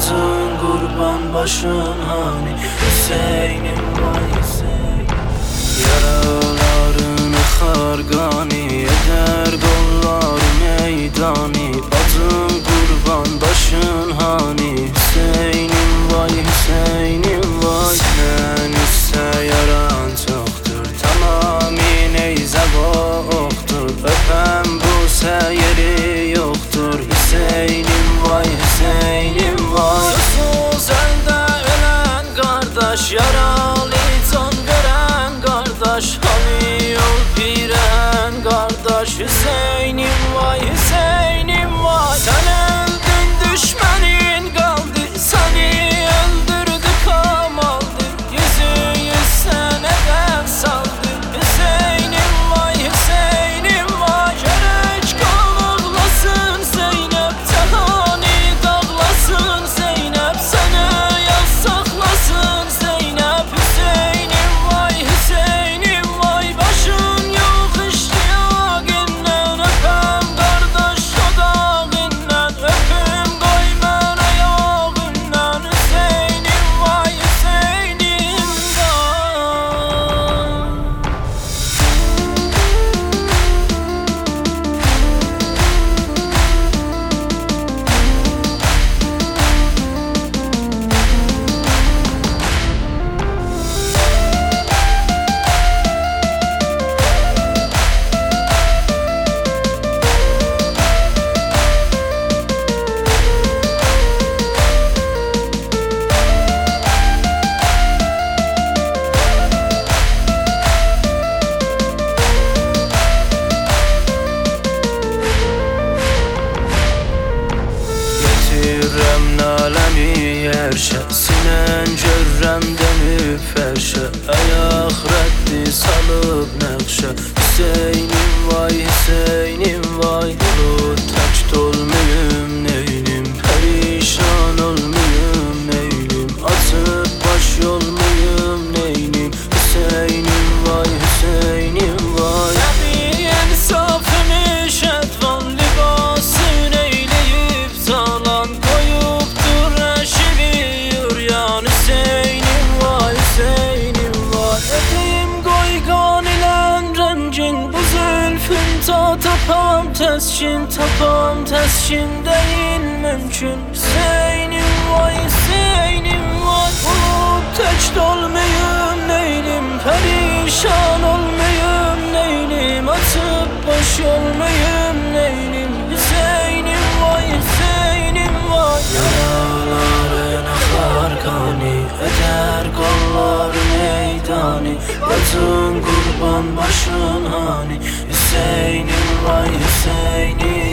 Atın kurban başın hani Hüseyin'im vay Hüseyin. Yaralarını hargani eder kollar meydani. Atın kurban başın hani Hüseyin'im vay Hüseyin'im vay. Sen ise yaran çoktur tamamin eyze oktur. Öpem bu seyiri yoktur Hüseyin'im vay Hüseyin'im vay. Susuz elde ölen kardeş, yaralı can veren kardeş, hani yol piren kardeş Hüseyin'im vay Hüseyin'im vay. Sen öldün düşmenin kaldı, seni öldürdü kamaldır. Yüz seneden saldı Hüseyin'im vay Hüseyin'im vay. Gerek kan ağlasın Zeynep, cehani dağlasın Zeynep, sana yaz saklasın Zeynep Hüseyin'im vay Hüseyin'im vay. Başın yok iştiyakinden, öpem kardeş odağından, öpüm koy ben ayağından Hüseyin'im vay Hüseyin'im vay. Getirem nalemi yerşe, sinen görrem dönüp ferşe. Ayak reddi salıp nakşe Hüseyin'im vay Hüseyin'im vay. Bulut tek dolmayım neylim, perişan olmayım neylim, atıp baş olmayım neylim Hüseyin'im vay Hüseyin'im vay. Nebi insafını şedvan libasın eyleyip zalan, koyuptur eşivi yuryan Hüseyin'im vay Hüseyin'im vay. Edeyim koygan ilen rengin, bu zülfün ta tapam teskin, tapam teskin değil mümkün Hüseyin'im vay Hüseyin'im vay. Bulut tek dolmayım neylim, perişan olmayım neylim, atıp boş olmayım neylim Hüseyin'im vay Hüseyin'im vay. Yaraların akar kani eder kollar meydani. Atın kurban başın hani Hüseyin'im vay Hüseyin'im